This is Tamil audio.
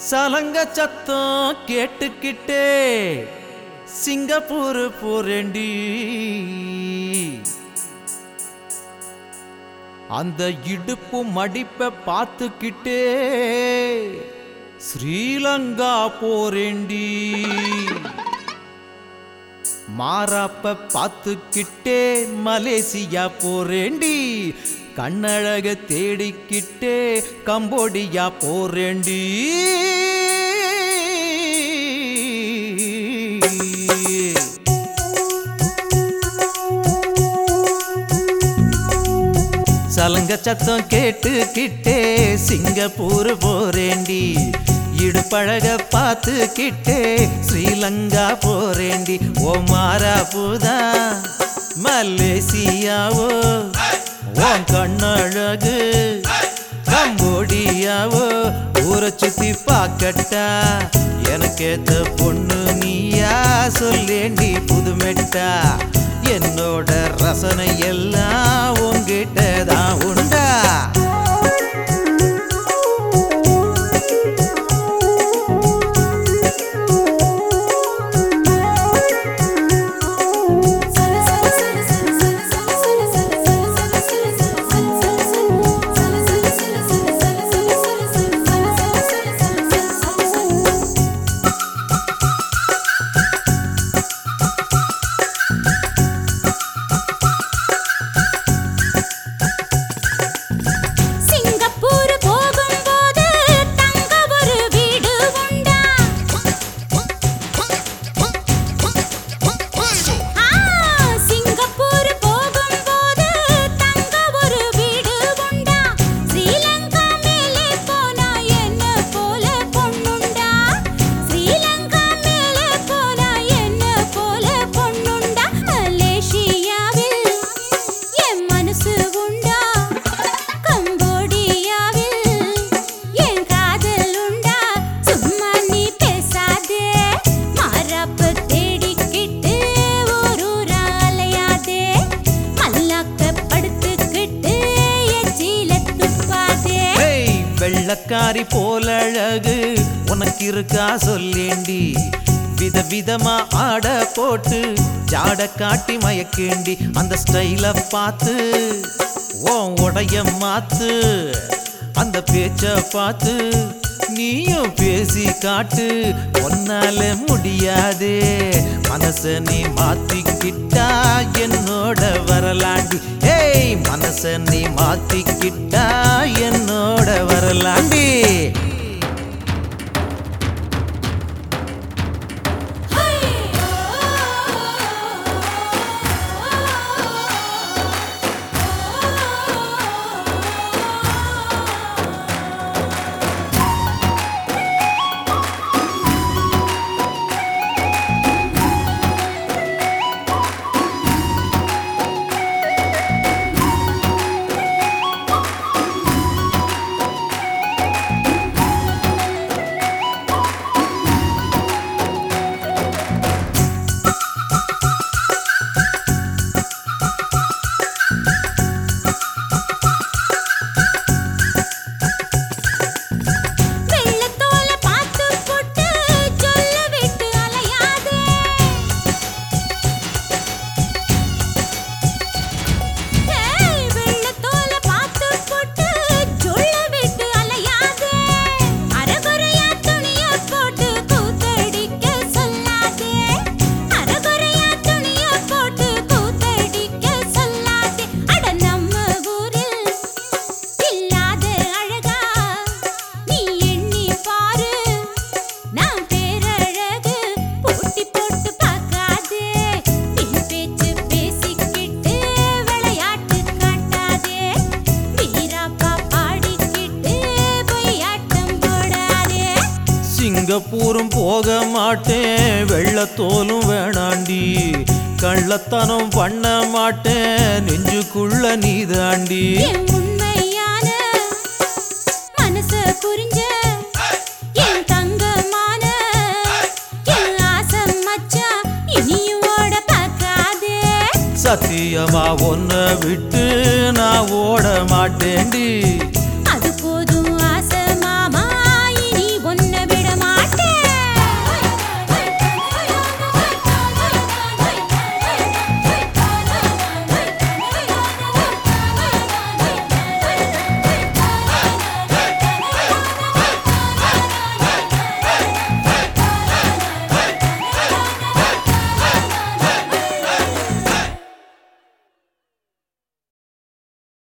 சலங்க சத்தம் கேட்டுக்கிட்டே சிங்கப்பூர் போறேண்டி. அந்த இடுப்பு மடிப்பை பார்த்துக்கிட்டே ஸ்ரீலங்கா போறேண்டி. மாறாப்ப பார்த்துக்கிட்டே மலேசியா போறேண்டி. கண்ணழக தேடிக்கிட்டே கம்போடியா போறேண்டி. சலங்க சத்தம் கேட்டுக்கிட்டே சிங்கப்பூர் போறேண்டி. இடுப்பழக பார்த்துக்கிட்டே ஸ்ரீலங்கா போறேண்டி. ஓ மாறாப்புதா மலேசியாவோ, ஓன் கண்ணழகு கம்போடியாவோ, ஊரை சுத்தி பார்க்கட்டா எனக்கேத்த பொண்ணு நீயா சொல்லேண்டி புதுமெட்டா. என்னோட ரசனை எல்லாம் உங்கிட்டதான் உண்டா. வெள்ளக்காரி போல அழகு உனக்கு இருக்கா சொல்லேண்டி. விதவிதமா ஆட போட்டு ஜாட காட்டி மயக்கேண்டி. அந்த ஸ்டைல பார்த்து ஓன் உடைய மாத்து, அந்த பேச்ச பார்த்து நீயும் பேசி காட்டு. ஒன்னால முடியாதே மனச நீ மாத்திக்கிட்டா என்னோட வரலாண்டி. ஏய் மனச நீ மாத்திக்கிட்டா என்னோட வரலாண்டி. சிங்கப்பூரும் போக மாட்டேன், வெள்ளத்தோலும் வேணாண்டி. கள்ளத்தனம் பண்ண மாட்டேன், நெஞ்சுக்குள்ள நீதாண்டி. உண்மையான மனச புரிஞ்ச என் தங்கமான என் ஆசை மச்சான் இனியும் ஓட பார்க்காதே. சத்தியமா ஒன்ன விட்டு நான் ஓட மாட்டேன்டி.